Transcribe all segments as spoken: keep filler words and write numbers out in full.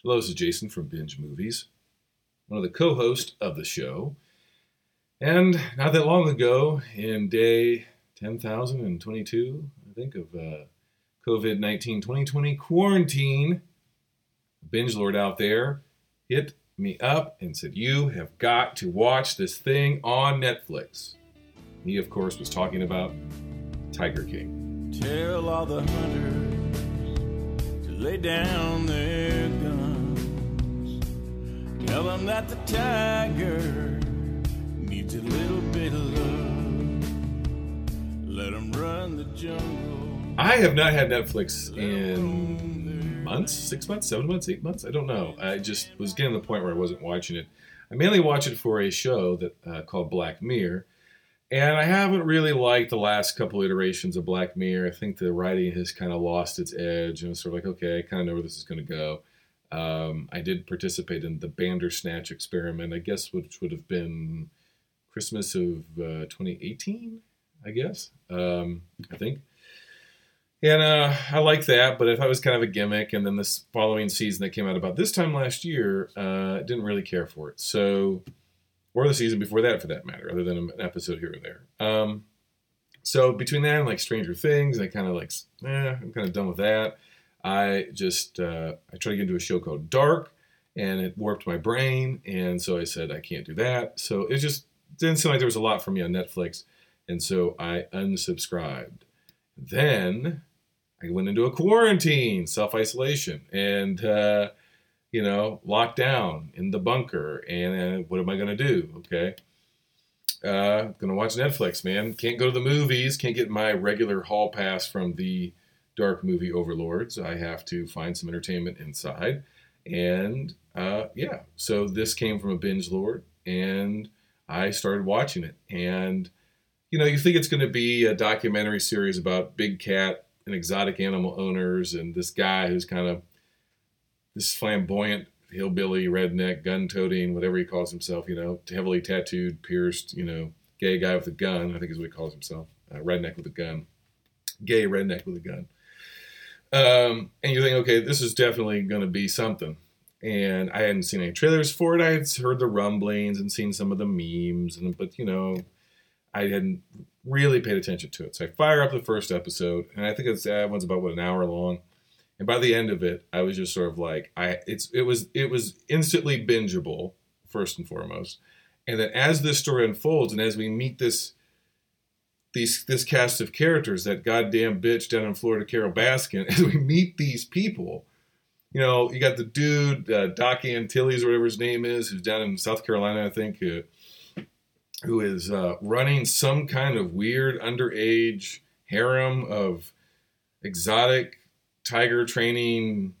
Hello, this is Jason from Binge Movies, one of the co-hosts of the show. And not that long ago, in day ten thousand twenty-two, I think, of uh, COVID nineteen twenty twenty quarantine, a binge lord out there hit me up and said, "You have got to watch this thing on Netflix." He, of course, was talking about Tiger King. Tell all the hunters to lay down their guns. Tell them that the tiger needs a little bit of love. Let them run the jungle. I have not had Netflix in months, six months, seven months, eight months. I don't know. I just was getting to the point where I wasn't watching it. I mainly watch it for a show that uh, called Black Mirror. And I haven't really liked the last couple iterations of Black Mirror. I think the writing has kind of lost its edge. And it's sort of like, okay, I kind of know where this is going to go. Um, I did participate in the Bandersnatch experiment, I guess, which would have been Christmas of uh, twenty eighteen, I guess, um, I think. And uh, I like that, but I thought it was kind of a gimmick. And then this following season that came out about this time last year, uh, didn't really care for it. So... or the season before that, for that matter, other than an episode here or there. Um, so between that and like Stranger Things, I kind of like, eh, I'm kind of done with that. I just, uh, I tried to get into a show called Dark, and it warped my brain, and so I said I can't do that. So it just didn't seem like there was a lot for me on Netflix, and so I unsubscribed. Then I went into a quarantine, self-isolation, and... Uh, you know, locked down in the bunker, and uh, what am I going to do? Okay. Uh, going to watch Netflix, man. Can't go to the movies. Can't get my regular hall pass from the dark movie overlords. I have to find some entertainment inside. And, uh, yeah, so this came from a binge lord, and I started watching it. And, you know, you think it's going to be a documentary series about big cat and exotic animal owners and this guy who's kind of this flamboyant hillbilly, redneck, gun-toting, whatever he calls himself, you know, heavily tattooed, pierced, you know, gay guy with a gun, I think is what he calls himself, uh, redneck with a gun, gay redneck with a gun. Um, and you think, okay, this is definitely going to be something. And I hadn't seen any trailers for it. I had heard the rumblings and seen some of the memes, and but, you know, I hadn't really paid attention to it. So I fire up the first episode, and I think it's, that one's about, what, an hour long. And by the end of it, I was just sort of like, I it's it was it was instantly bingeable, first and foremost. And then as this story unfolds, and as we meet this these this cast of characters, that goddamn bitch down in Florida, Carol Baskin, as we meet these people, you know, you got the dude, uh, Doc Antilles, or whatever his name is, who's down in South Carolina, I think, uh, who is uh, running some kind of weird underage harem of exotic tiger training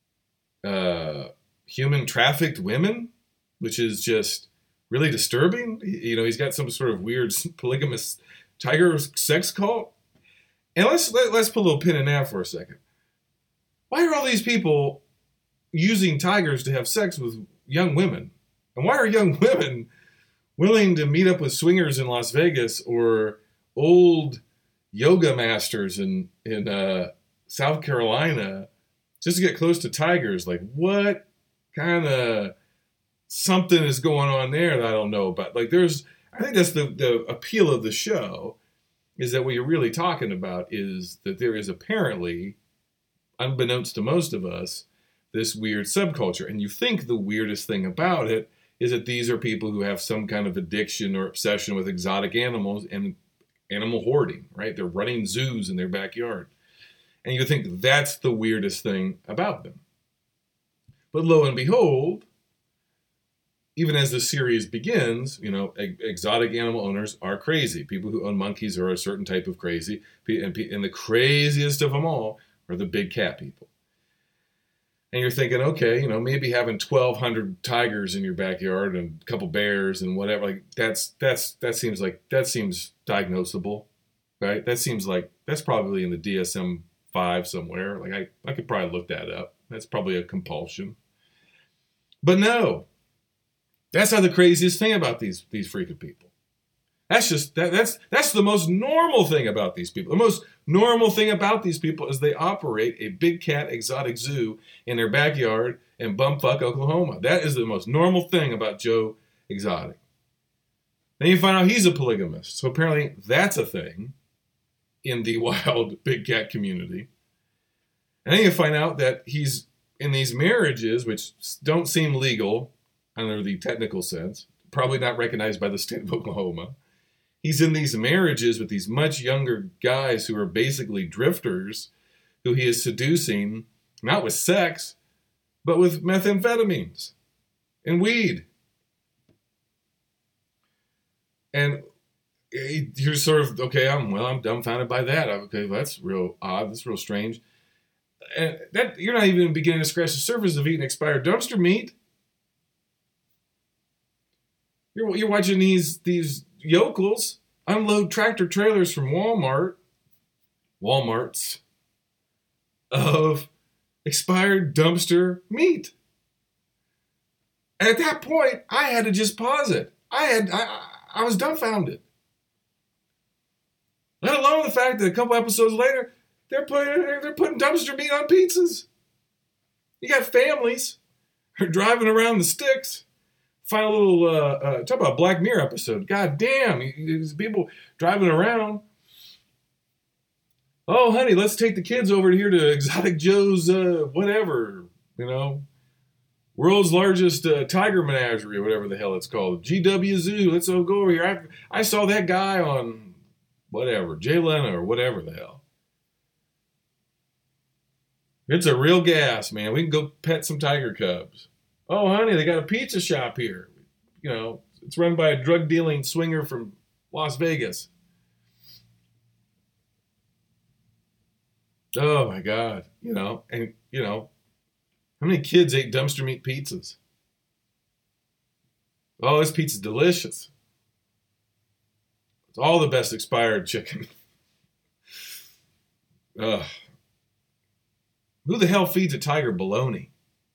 uh, human trafficked women, which is just really disturbing. You know, he's got some sort of weird polygamous tiger sex cult. And let's let, let's put a little pin in that for a second. Why are all these people using tigers to have sex with young women? And why are young women willing to meet up with swingers in Las Vegas or old yoga masters in in uh South Carolina, just to get close to tigers? Like, what kind of something is going on there that I don't know about? Like, there's, I think that's the, the appeal of the show, is that what you're really talking about is that there is apparently, unbeknownst to most of us, this weird subculture. And you think the weirdest thing about it is that these are people who have some kind of addiction or obsession with exotic animals and animal hoarding, right? They're running zoos in their backyard. And you think that's the weirdest thing about them. But lo and behold, even as the series begins, you know, exotic animal owners are crazy. People who own monkeys are a certain type of crazy. And the craziest of them all are the big cat people. And you're thinking, okay, you know, maybe having twelve hundred tigers in your backyard and a couple bears and whatever, like that's, that's, that seems like, that seems diagnosable, right? That seems like, that's probably in the D S M five somewhere. Like I, I could probably look that up. That's probably a compulsion. But no, that's not the craziest thing about these, these freaking people. That's just that, that's that's the most normal thing about these people. The most normal thing about these people is they operate a big cat exotic zoo in their backyard in bumfuck Oklahoma. That is the most normal thing about Joe Exotic. Then you find out he's a polygamist. So apparently that's a thing in the wild big cat community. And then you find out that he's in these marriages, which don't seem legal under the technical sense, probably not recognized by the state of Oklahoma. He's in these marriages with these much younger guys who are basically drifters, who he is seducing, not with sex, but with methamphetamines and weed. And you're sort of, okay, I'm well, I'm dumbfounded by that. Okay, well, that's real odd. That's real strange. And that you're not even beginning to scratch the surface of eating expired dumpster meat. You're you're watching these these yokels unload tractor trailers from Walmart, Walmarts, of expired dumpster meat. And at that point, I had to just pause it. I had I I was dumbfounded. Let alone the fact that a couple episodes later, they're putting they're putting dumpster meat on pizzas. You got families who are driving around the sticks. Find a little uh, uh, talk about a Black Mirror episode. God damn, these people driving around. Oh, honey, let's take the kids over here to Exotic Joe's uh, whatever, you know, world's largest uh, tiger menagerie or whatever the hell it's called. G W Zoo. Let's all go over here. I, I saw that guy on whatever, Jay Leno or whatever the hell. It's a real gas, man. We can go pet some tiger cubs. Oh, honey, they got a pizza shop here. You know, it's run by a drug-dealing swinger from Las Vegas. Oh, my God. You know, and, you know, how many kids ate dumpster meat pizzas? Oh, this pizza's delicious. It's all the best expired chicken. Ugh. Who the hell feeds a tiger bologna?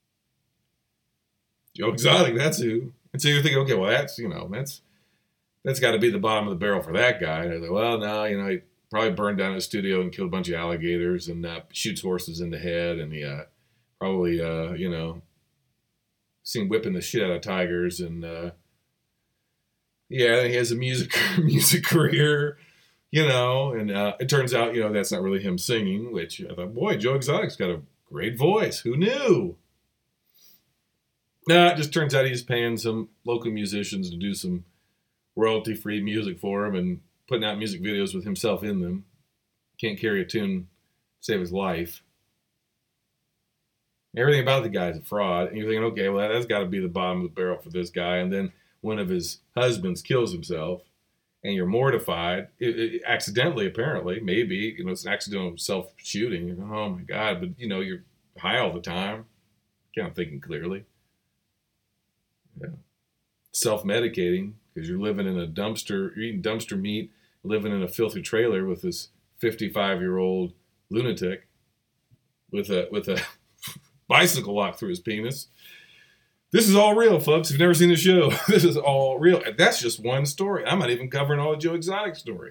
Joe Exotic, that's who. And so you're thinking, okay, well, that's, you know, that's that's got to be the bottom of the barrel for that guy. And I was like, well, no, you know, he probably burned down his studio and killed a bunch of alligators and uh, shoots horses in the head. And he uh, probably, uh, you know, seen whipping the shit out of tigers. And, uh, yeah, he has a music music career, you know. And uh, it turns out, you know, that's not really him singing, which I thought, boy, Joe Exotic's got a great voice. Who knew? No, it just turns out he's paying some local musicians to do some royalty-free music for him and putting out music videos with himself in them. Can't carry a tune to save his life. Everything about the guy's a fraud. And you're thinking, okay, well, that's got to be the bottom of the barrel for this guy. And then one of his husbands kills himself, and you're mortified. It, it, accidentally, apparently, maybe. You know, it's an accidental self-shooting. You're going, oh, my God. But, you know, you're high all the time. Can't thinking clearly. Yeah. Self-medicating because you're living in a dumpster, you're eating dumpster meat, living in a filthy trailer with this fifty-five-year-old lunatic with a with a bicycle locked through his penis. This is all real, folks. If you've never seen the show, this is all real. And that's just one story. I'm not even covering all the Joe Exotic story.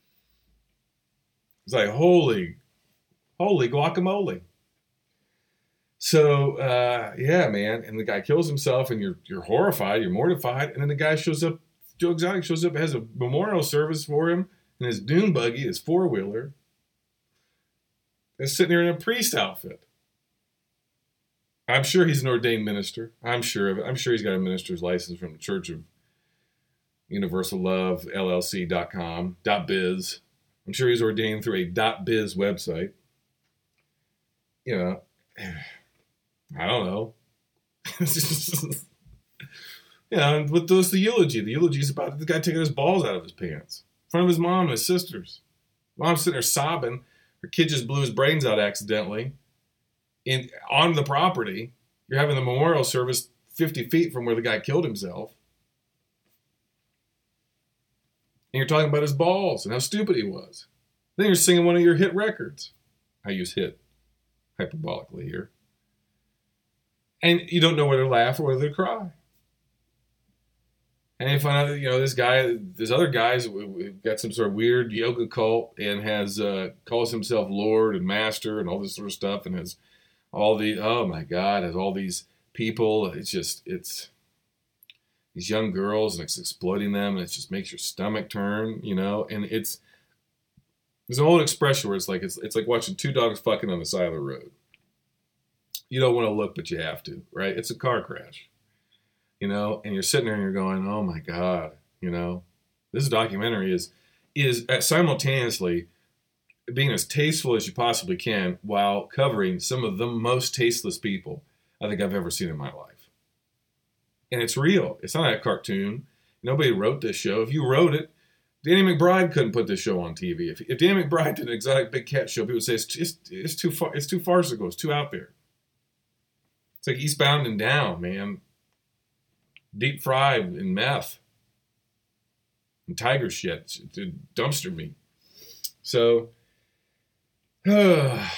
It's like, holy, holy guacamole. So, uh, yeah, man. And the guy kills himself, and you're you're horrified, you're mortified. And then the guy shows up, Joe Exotic shows up, has a memorial service for him in his dune buggy, his four-wheeler. He's sitting there in a priest outfit. I'm sure he's an ordained minister. I'm sure of it. I'm sure he's got a minister's license from the Church of Universal Love, L L C dot com, .biz. I'm sure he's ordained through a .biz website. You know, I don't know. You know, and with those, the eulogy. The eulogy is about the guy taking his balls out of his pants in front of his mom and his sisters. Mom's sitting there sobbing. Her kid just blew his brains out accidentally in on the property. You're having the memorial service fifty feet from where the guy killed himself. And you're talking about his balls and how stupid he was. Then you're singing one of your hit records. I use hit hyperbolically here. And you don't know whether to laugh or whether to cry. And you find out that, you know, this guy, this other guy's got some sort of weird yoga cult and has, uh, calls himself Lord and Master and all this sort of stuff and has all the, oh my God, has all these people. It's just, it's these young girls and it's exploiting them and it just makes your stomach turn, you know, and it's, there's an old expression where it's like, it's, it's like watching two dogs fucking on the side of the road. You don't want to look, but you have to, right? It's a car crash. You know, and you're sitting there and you're going, oh my God, you know, this documentary is, is simultaneously being as tasteful as you possibly can while covering some of the most tasteless people I think I've ever seen in my life. And it's real. It's not a cartoon. Nobody wrote this show. If you wrote it, Danny McBride couldn't put this show on T V. If, if Danny McBride did an exotic big cat show, people would say it's, it's, it's too far, it's too farcical. It's too out there. It's like Eastbound and Down, man. Deep fried in meth and tiger shit, dumpster meat. So, uh,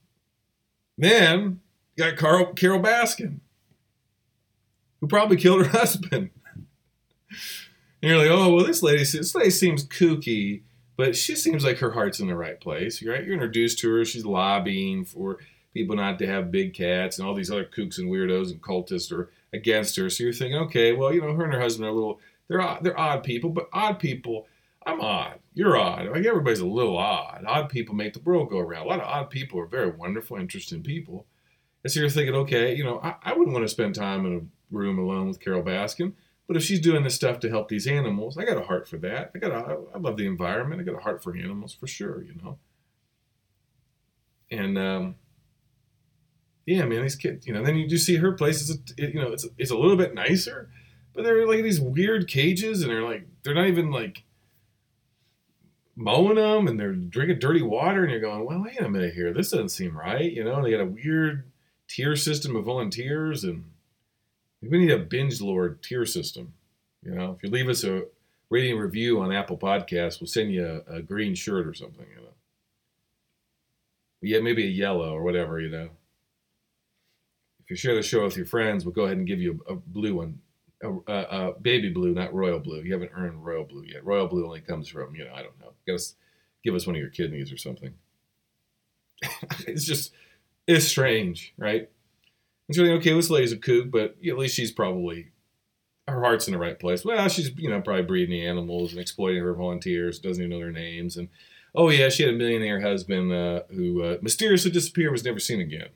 then you got Carol, Carol Baskin, who probably killed her husband. And you're like, oh, well, this lady, this lady seems kooky, but she seems like her heart's in the right place, right? You're introduced to her. She's lobbying for people not to have big cats, and all these other kooks and weirdos and cultists are against her. So you're thinking, okay, well, you know, her and her husband are a little, they're odd, they're odd people, but odd people, I'm odd. You're odd. Like, everybody's a little odd. Odd people make the world go around. A lot of odd people are very wonderful, interesting people. And so you're thinking, okay, you know, I, I wouldn't want to spend time in a room alone with Carol Baskin, but if she's doing this stuff to help these animals, I got a heart for that. I got a, I love the environment. I got a heart for animals for sure, you know. And, um, yeah, man, these kids, you know, then you do see her place, is, you know, it's it's a little bit nicer, but they're like these weird cages, and they're like, they're not even like mowing them, and they're drinking dirty water, and you're going, well, wait a minute here, this doesn't seem right, you know, they got a weird tier system of volunteers, and we need a binge lord tier system, you know, if you leave us a rating and review on Apple Podcasts, we'll send you a, a green shirt or something, you know, yeah, maybe a yellow or whatever, you know. If you share the show with your friends, we'll go ahead and give you a, a blue one, a, a, a baby blue, not royal blue. You haven't earned royal blue yet. Royal blue only comes from, you know, I don't know. You gotta give us one of your kidneys or something. It's just, it's strange, right? And so, okay, this lady's a kook, but at least she's probably, her heart's in the right place. Well, she's, you know, probably breeding the animals and exploiting her volunteers, doesn't even know their names. And, oh yeah, she had a millionaire husband uh, who uh, mysteriously disappeared, was never seen again.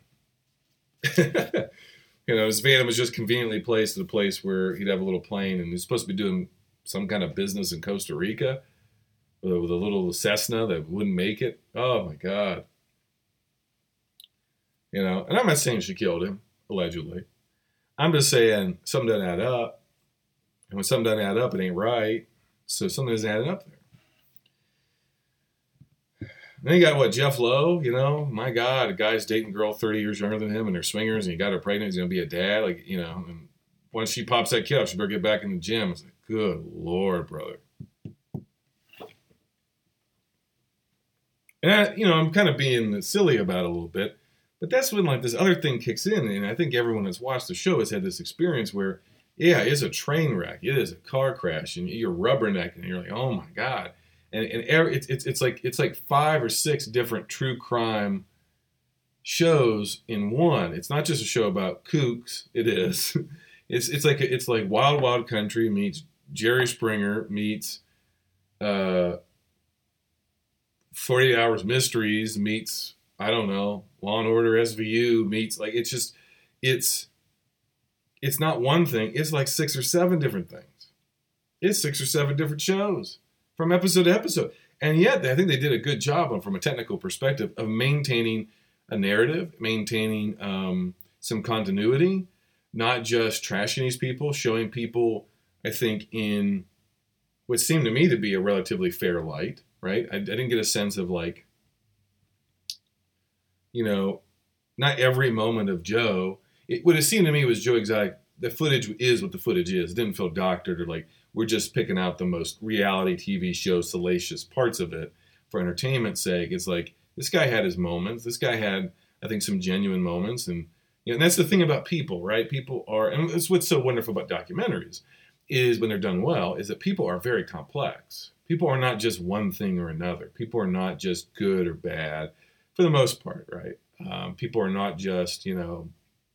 You know, his van was just conveniently placed at a place where he'd have a little plane, and he's supposed to be doing some kind of business in Costa Rica with a, with a little Cessna that wouldn't make it. Oh my God. You know, and I'm not saying she killed him, allegedly. I'm just saying something doesn't add up. And when something doesn't add up, it ain't right. So something isn't adding up there. Then you got, what, Jeff Lowe, you know? My God, a guy's dating a girl thirty years younger than him, and they're swingers, and he got her pregnant, he's going to be a dad. Like, you know, and once she pops that kid up, she better get back in the gym. It's like, good Lord, brother. And, I, you know, I'm kind of being silly about it a little bit, but that's when, like, this other thing kicks in, and I think everyone that's watched the show has had this experience where, yeah, it's a train wreck. It is a car crash, and you're rubbernecking, and you're like, oh, my God. And, and it's, it's it's like it's like five or six different true crime shows in one. It's not just a show about kooks. It is. It's it's like it's like Wild Wild Country meets Jerry Springer meets uh, forty-eight Hours Mysteries meets, I don't know, Law and Order S V U meets, like, it's just it's it's not one thing. It's like six or seven different things. It's six or seven different shows. From episode to episode. And yet, I think they did a good job on, from a technical perspective, of maintaining a narrative, maintaining um, some continuity, not just trashing these people, showing people, I think, in what seemed to me to be a relatively fair light, right? I, I didn't get a sense of, like, you know, not every moment of Joe. It, what it seemed to me was Joe Exotic, the footage is what the footage is. It didn't feel doctored or like, we're just picking out the most reality T V show salacious parts of it for entertainment's sake. It's like, this guy had his moments. This guy had, I think, some genuine moments. And, you know, and that's the thing about people, right? People are, and it's what's so wonderful about documentaries, is when they're done well, is that people are very complex. People are not just one thing or another. People are not just good or bad for the most part, right? Um, people are not just, you know,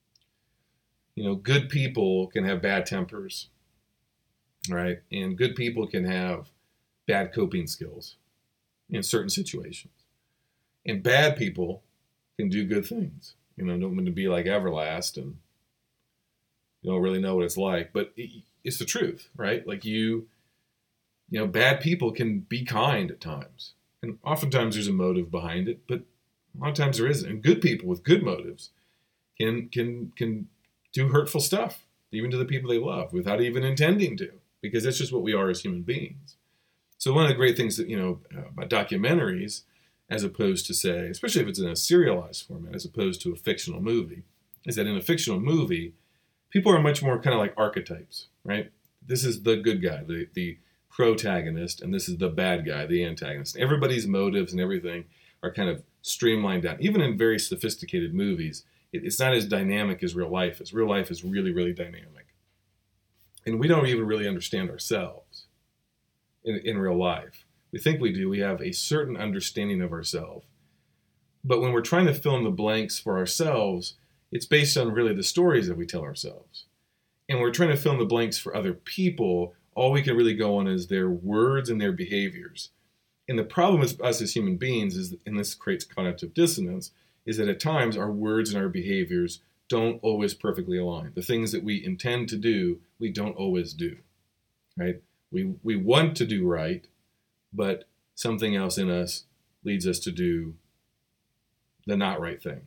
you know, good people can have bad tempers, right? And good people can have bad coping skills in certain situations. And bad people can do good things. You know, don't mean to be like Everlast and you don't really know what it's like, but it, it's the truth, right? Like you, you know, bad people can be kind at times. And oftentimes there's a motive behind it, but a lot of times there isn't. And good people with good motives can can can do hurtful stuff, even to the people they love, without even intending to, because that's just what we are as human beings. So one of the great things that, you know, about documentaries, as opposed to, say, especially if it's in a serialized format, as opposed to a fictional movie, is that in a fictional movie, people are much more kind of like archetypes, right? This is the good guy, the, the protagonist, and this is the bad guy, the antagonist. Everybody's motives and everything are kind of streamlined down. Even in very sophisticated movies, it, it's not as dynamic as real life is. Real life is really, really dynamic. And we don't even really understand ourselves in, in real life. We think we do. We have a certain understanding of ourselves. But when we're trying to fill in the blanks for ourselves, it's based on really the stories that we tell ourselves. And we're trying to fill in the blanks for other people. All we can really go on is their words and their behaviors. And the problem with us as human beings is, and this creates cognitive dissonance, is that at times our words and our behaviors don't always perfectly align. The things that we intend to do, we don't always do, right? We we want to do right, but something else in us leads us to do the not right thing.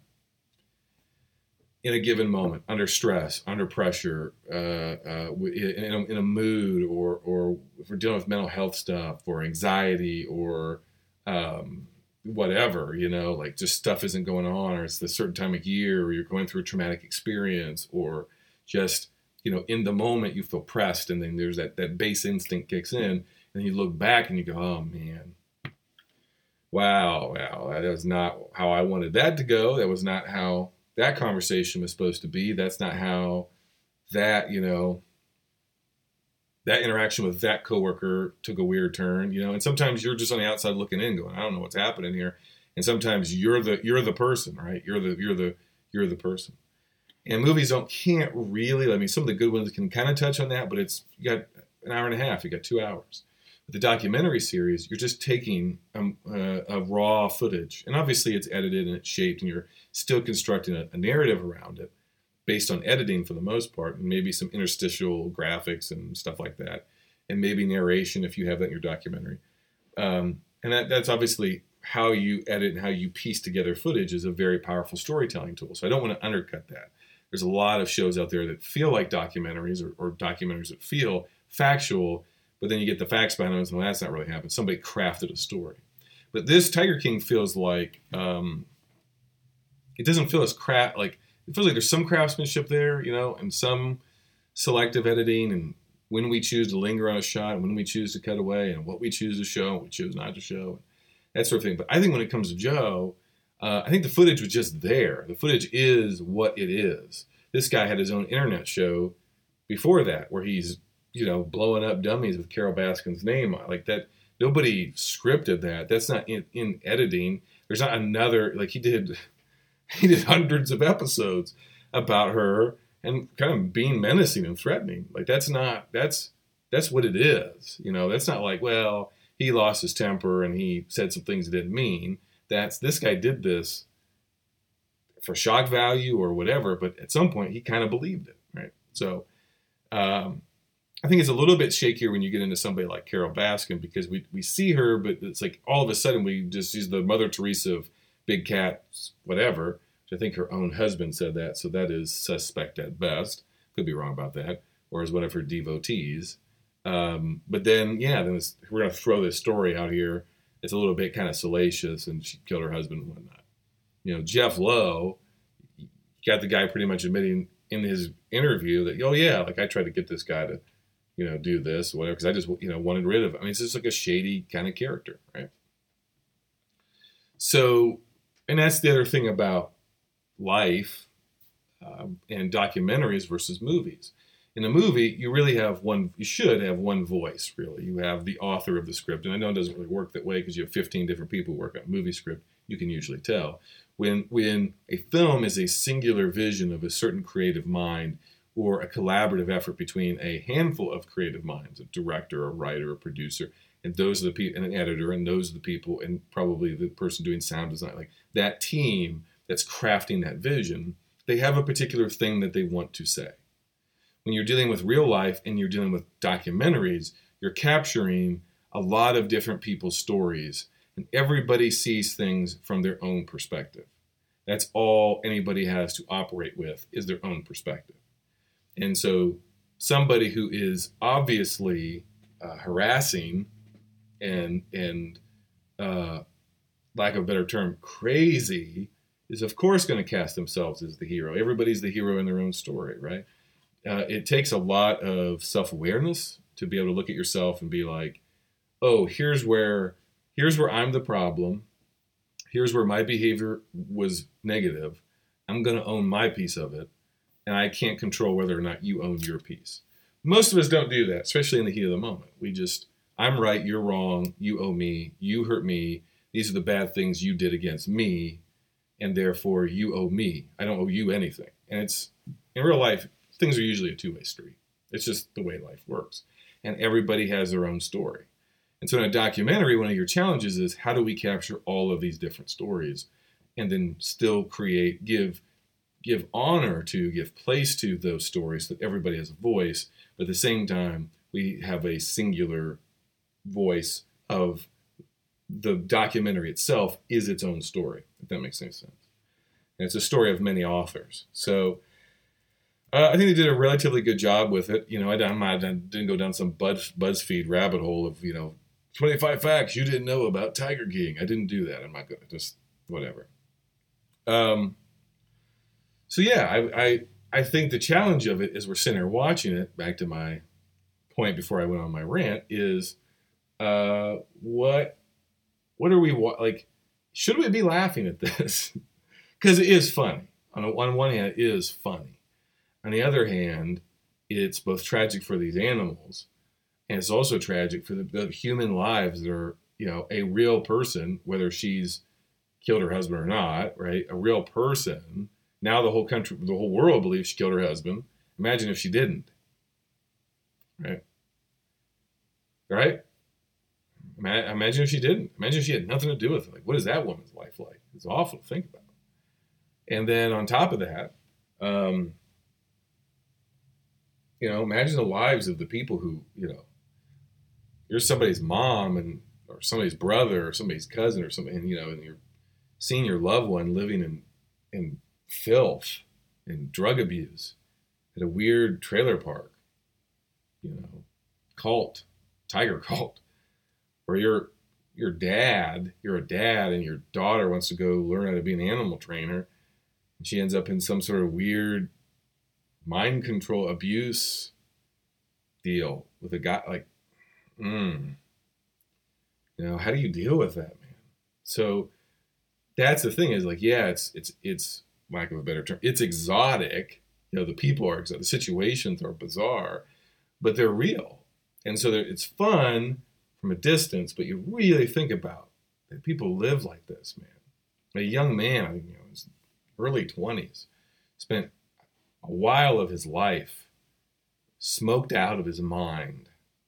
In a given moment, under stress, under pressure, uh, uh, in, a, in a mood, or or if we're dealing with mental health stuff, or anxiety, or um, whatever, you know, like just stuff isn't going on, or it's a certain time of year, or you're going through a traumatic experience, or just, you know, in the moment you feel pressed, and then there's that, that base instinct kicks in, and you look back and you go, oh man, wow, wow, that was not how I wanted that to go. That was not how that conversation was supposed to be. That's not how that, you know, that interaction with that coworker took a weird turn, you know. And sometimes you're just on the outside looking in, going, I don't know what's happening here. And sometimes you're the you're the person, right? You're the you're the you're the person. And movies don't can't really. I mean, some of the good ones can kind of touch on that, but it's you got an hour and a half, you got two hours. With the documentary series, you're just taking um, uh, a raw footage, and obviously it's edited and it's shaped, and you're still constructing a, a narrative around it based on editing for the most part, and maybe some interstitial graphics and stuff like that, and maybe narration if you have that in your documentary. Um, and that, that's obviously how you edit and how you piece together footage is a very powerful storytelling tool. So I don't want to undercut that. There's a lot of shows out there that feel like documentaries, or, or documentaries that feel factual, but then you get the facts behind them, and well, that's not really happened. Somebody crafted a story. But this Tiger King feels like, um, it doesn't feel as craft, like, it feels like there's some craftsmanship there, you know, and some selective editing, and when we choose to linger on a shot, and when we choose to cut away, and what we choose to show, and what we choose not to show, that sort of thing. But I think when it comes to Joe, uh, I think the footage was just there. The footage is what it is. This guy had his own internet show before that, where he's, you know, blowing up dummies with Carol Baskin's name on. Like that, nobody scripted that. That's not in, in editing. There's not another, like he did, he did hundreds of episodes about her and kind of being menacing and threatening. Like that's not, that's, that's what it is. You know, that's not like, well, he lost his temper and he said some things he didn't mean. That's, this guy did this for shock value or whatever, but at some point he kind of believed it, right? So, um, I think it's a little bit shakier when you get into somebody like Carol Baskin, because we, we see her, but it's like all of a sudden we just, she's the Mother Teresa of big cats, whatever, which I think her own husband said that. So that is suspect at best. Could be wrong about that. Or as one of her devotees. Um, but then, yeah, then this, we're going to throw this story out here. It's a little bit kind of salacious, and she killed her husband and whatnot. You know, Jeff Lowe got the guy pretty much admitting in his interview that, oh yeah, like I tried to get this guy to, you know, do this, or whatever, because I just, you know, wanted rid of him. I mean, it's just like a shady kind of character, right? So, and that's the other thing about life um, and documentaries versus movies, In a movie, you really have one, you should have one voice, really. You have the author of the script. And I know it doesn't really work that way because you have fifteen different people who work on a movie script. You can usually tell. When, when a film is a singular vision of a certain creative mind or a collaborative effort between a handful of creative minds, a director, a writer, a producer, and those are the people, and an editor, and those are the people, and probably the person doing sound design, like that team that's crafting that vision, they have a particular thing that they want to say. When you're dealing with real life and you're dealing with documentaries, you're capturing a lot of different people's stories, and everybody sees things from their own perspective. That's all anybody has to operate with is their own perspective. And so somebody who is obviously uh, harassing and, and uh, lack of a better term, crazy, is of course going to cast themselves as the hero. Everybody's the hero in their own story, right? Uh, it takes a lot of self-awareness to be able to look at yourself and be like, oh, here's where here's where I'm the problem. Here's where my behavior was negative. I'm going to own my piece of it, and I can't control whether or not you own your piece. Most of us don't do that, especially in the heat of the moment. We just, I'm right, you're wrong, you owe me, you hurt me, these are the bad things you did against me, and therefore you owe me. I don't owe you anything. And it's, in real life, things are usually a two-way street. It's just the way life works. And everybody has their own story. And so in a documentary, one of your challenges is how do we capture all of these different stories and then still create, give give honor to, give place to those stories so that everybody has a voice, but at the same time, we have a singular voice of the documentary itself is its own story, if that makes any sense. And it's a story of many authors. So uh, I think they did a relatively good job with it. You know, I, I didn't go down some Buzz, BuzzFeed rabbit hole of, you know, twenty-five facts you didn't know about Tiger King. I didn't do that. I'm not going to just, whatever. Um, so yeah, I, I I think the challenge of it is we're sitting here watching it, back to my point before I went on my rant, is uh, what what are we, like, should we be laughing at this? Because it is funny. On, a, on one hand, it is funny. On the other hand, it's both tragic for these animals, and it's also tragic for the, the human lives that are, you know, a real person, whether she's killed her husband or not, right? A real person. Now the whole country, the whole world believes she killed her husband. Imagine if she didn't, right? Right? Imagine if she didn't. Imagine if she had nothing to do with it. Like, what is that woman's life like? It's awful to think about. And then on top of that, um, you know, imagine the lives of the people who, you know, you're somebody's mom and or somebody's brother or somebody's cousin or something, and, you know, and you're seeing your loved one living in in filth and drug abuse at a weird trailer park, you know, cult, tiger cult, or your your dad, you're a dad and your daughter wants to go learn how to be an animal trainer, and she ends up in some sort of weird mind control abuse deal with a guy, like, mm, you know, how do you deal with that, man? So that's the thing is, like, yeah, it's, it's, it's, lack of a better term, it's exotic. You know, the people are exotic, the situations are bizarre, but they're real. And so it's fun from a distance, but you really think about that people live like this, man. A young man, I think, you know, his early twenties, spent a while of his life smoked out of his mind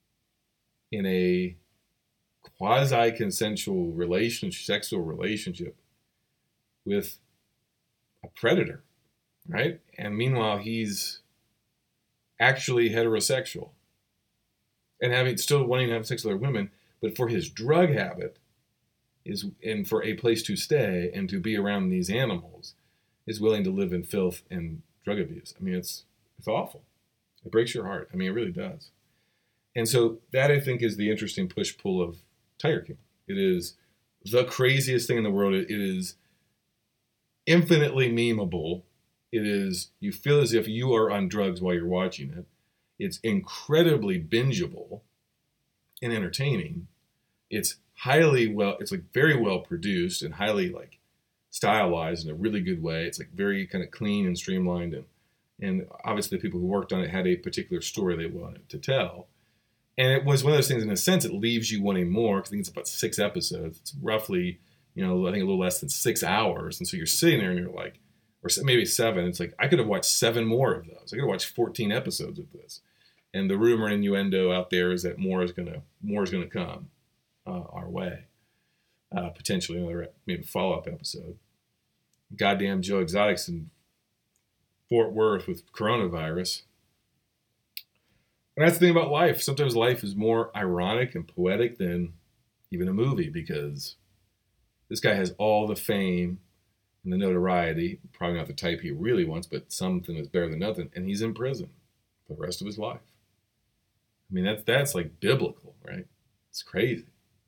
in a quasi-consensual relationship, sexual relationship with a predator, right? And meanwhile, he's actually heterosexual and having still wanting to have sex with other women, but for his drug habit is, and for a place to stay and to be around these animals, is willing to live in filth and drug abuse. I mean, it's it's awful. It breaks your heart. I mean, it really does. And so that, I think, is the interesting push-pull of Tiger King. It is the craziest thing in the world. It is infinitely memeable. It is, you feel as if you are on drugs while you're watching it. It's incredibly bingeable and entertaining. It's highly well, it's like very well produced and highly like stylized in a really good way. It's like very kind of clean and streamlined. And And obviously the people who worked on it had a particular story they wanted to tell. And it was one of those things, in a sense, it leaves you wanting more, because I think it's about six episodes. It's roughly, you know, I think a little less than six hours. And so you're sitting there and you're like, or maybe seven. It's like, I could have watched seven more of those. I could have watched fourteen episodes of this. And the rumor and innuendo out there is that more is gonna more is gonna come uh, our way, uh, potentially another maybe follow up episode. Goddamn Joe Exotic's in Fort Worth with coronavirus. And that's the thing about life. Sometimes life is more ironic and poetic than even a movie, because this guy has all the fame and the notoriety, probably not the type he really wants, but something that's better than nothing, and he's in prison for the rest of his life. I mean, that's, that's like biblical, right? It's crazy.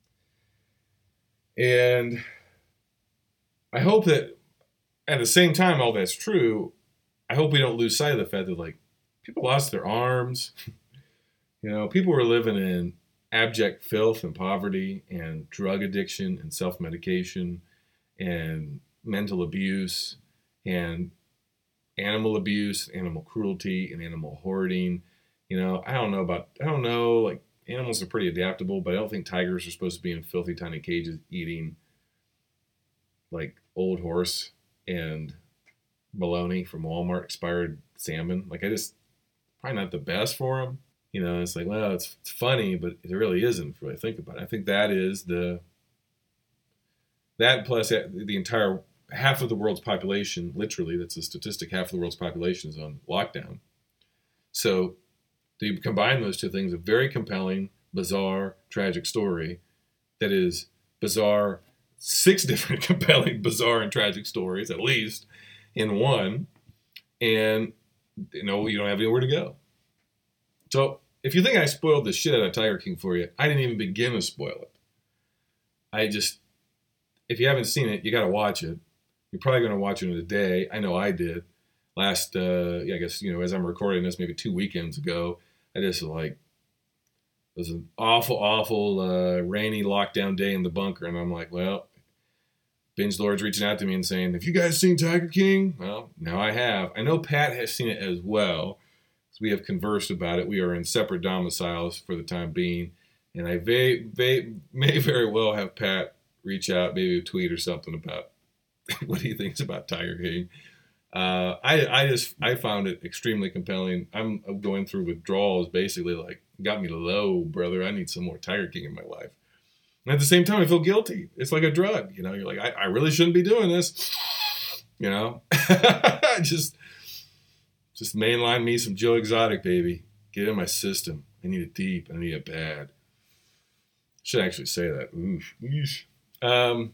And I hope that at the same time all that's true, I hope we don't lose sight of the fact that, like, people lost their arms. You know, people were living in abject filth and poverty and drug addiction and self-medication and mental abuse and animal abuse, animal cruelty and animal hoarding. You know, I don't know about, I don't know, like, animals are pretty adaptable, but I don't think tigers are supposed to be in filthy tiny cages eating, like, old horse and bologna from Walmart, expired salmon. Like, I just, probably not the best for them. You know, it's like, well, it's, it's funny, but it really isn't if you really think about it. I think that is the, that plus the entire, half of the world's population, literally, that's a statistic, half of the world's population is on lockdown. So you combine those two things, a very compelling, bizarre, tragic story that is bizarre, six different compelling, bizarre, and tragic stories, at least, in one, and, you know, you don't have anywhere to go. So if you think I spoiled the shit out of Tiger King for you, I didn't even begin to spoil it. I just, if you haven't seen it, you got to watch it. You're probably going to watch it in a day. I know I did. Last, uh, yeah, I guess, you know, as I'm recording this, maybe two weekends ago, I just like, it was an awful, awful uh, rainy lockdown day in the bunker. And I'm like, well, Binge Lord's reaching out to me and saying, have you guys seen Tiger King? Well, now I have. I know Pat has seen it as well. We have conversed about it. We are in separate domiciles for the time being. And I may, may, may very well have Pat reach out, maybe a tweet or something about what he thinks about Tiger King. Uh, I, I just, I found it extremely compelling. I'm going through withdrawals, basically, like, got me low, brother. I need some more Tiger King in my life. And at the same time, I feel guilty. It's like a drug, you know, you're like, I, I really shouldn't be doing this. You know, just, just mainline me some Joe Exotic, baby. Get it in my system. I need it deep. I need it bad. Should actually say that. Oof. Um,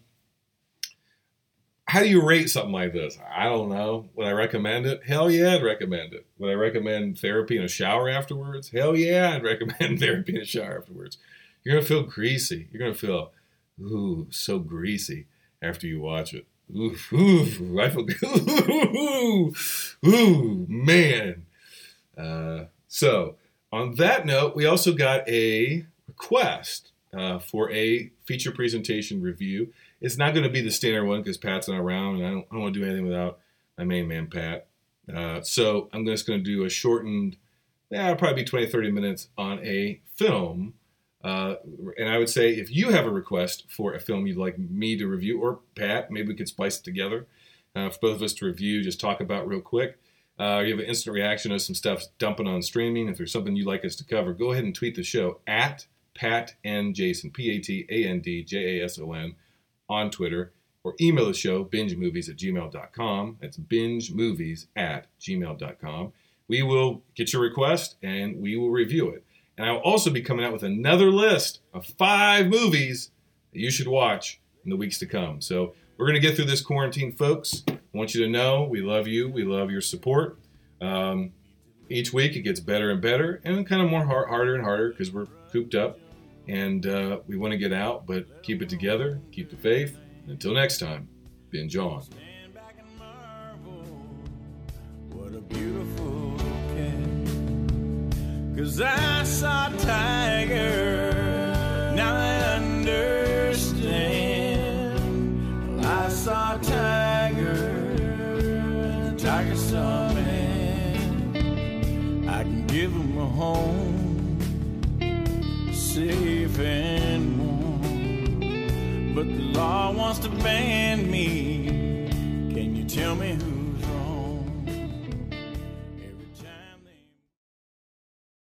how do you rate something like this? I don't know. Would I recommend it? Hell yeah, I'd recommend it. Would I recommend therapy in a shower afterwards? Hell yeah, I'd recommend therapy in a shower afterwards. You're going to feel greasy. You're going to feel, ooh, so greasy after you watch it. Oof, oof, I feel, ooh, ooh, man. Uh, so, on that note, we also got a request uh, for a feature presentation review. It's not going to be the standard one because Pat's not around, and I don't, I don't want to do anything without my main man, Pat. Uh, so, I'm just going to do a shortened, yeah, probably twenty, thirty minutes on a film. Uh, and I would say if you have a request for a film you'd like me to review, or Pat, maybe we could splice it together uh, for both of us to review, just talk about real quick. Uh, you have an instant reaction of some stuff dumping on streaming. If there's something you'd like us to cover, go ahead and tweet the show at Pat and Jason, P A T A N D J A S O N, on Twitter, or email the show, bingemovies at gmail dot com. That's bingemovies at gmail dot com. We will get your request, and we will review it. And I will also be coming out with another list of five movies that you should watch in the weeks to come. So we're going to get through this quarantine, folks. I want you to know we love you. We love your support. Um, each week it gets better and better, and kind of more hard, harder and harder because we're cooped up. And uh, we want to get out, but keep it together. Keep the faith. And until next time, binge on. Stand back and marvel, what a beautiful cat. 'Cause I saw a tiger, now I understand. Well, I saw a tiger, the tiger saw me. I can give them a home, safe and warm. But the law wants to ban me. Can you tell me who